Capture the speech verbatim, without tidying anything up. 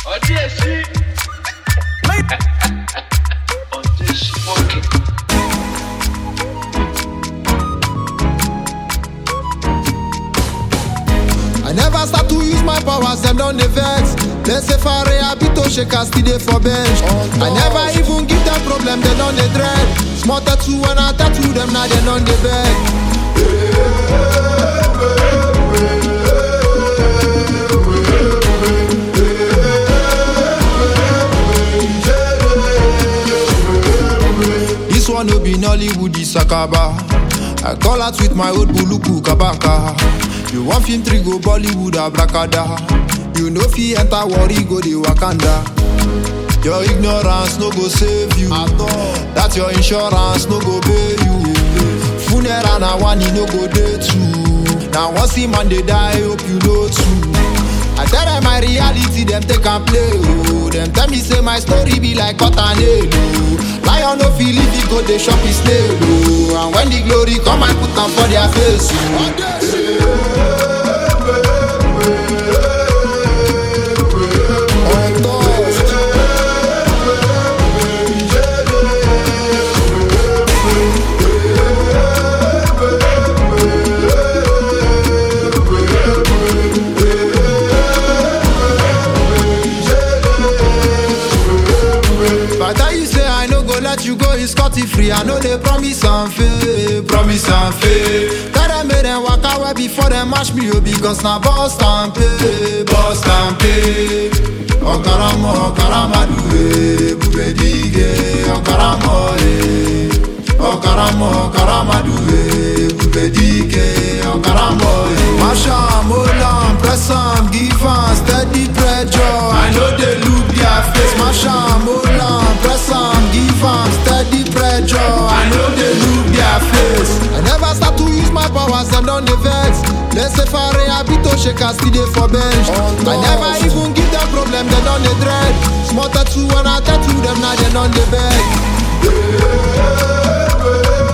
I never start to use my powers, them down the vex. They say fare habito shake and still dey for bench. I never even give them problem, they done the dread. Small tattoo when I tattoo them, now they done the beg. This one no be Nollywood, this Sakaba. I call out with my old buluku kabaka. You want film three go Bollywood abracada. You know fi enter worry go the Wakanda. Your ignorance no go save you. That your insurance no go pay you. Funeral na one no go day too. Now once the man they die, hope you know too. I tell them my reality, them take and play. Oh, them tell me say my story be like cotton oh. Lion no feel if he go they shop his snail. Oh, and when the glory come, I put them for their face. Oh. Let you go is scotty free. I know they promise and fail, promise and fail. Tell them make them walk away before they mash me up because now boss and pay, boss and pay. Okaramo, okarama duwe, bube dige. Okaramo, eh. Okaramo, okarama duwe, bube dige. Okaramo, eh. Masha, molam, press am, give am steady pressure. I know they look their face. Masha, molam, press am, give am steady pressure. I know they look their face. I never start to use my powers, them down the vex. Let's say fare habito shake and still dey for bench. I never even give them problem, they done the dread. Small tattoo when I tattoo them, now they done the beg.